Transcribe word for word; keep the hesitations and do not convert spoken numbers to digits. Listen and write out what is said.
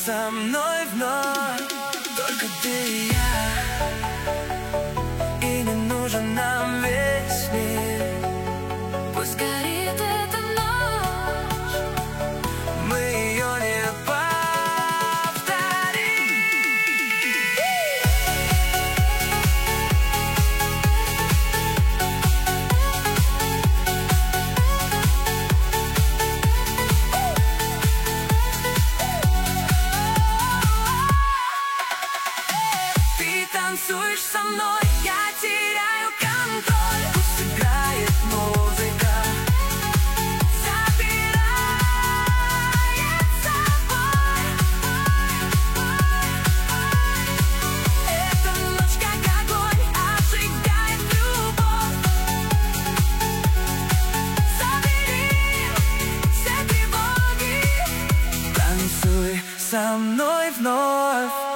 со мной вновь, только ты и я, и не нужен нам весь мир. Пусть горит эта ночь, Мы ее не повторим. Ты танцуешь со мной, я теряю контроль. Пусть играет музыка, забирает с собой. Эта ночь как огонь обжигает любовь. Забери все тревоги, танцуй со мной вновь.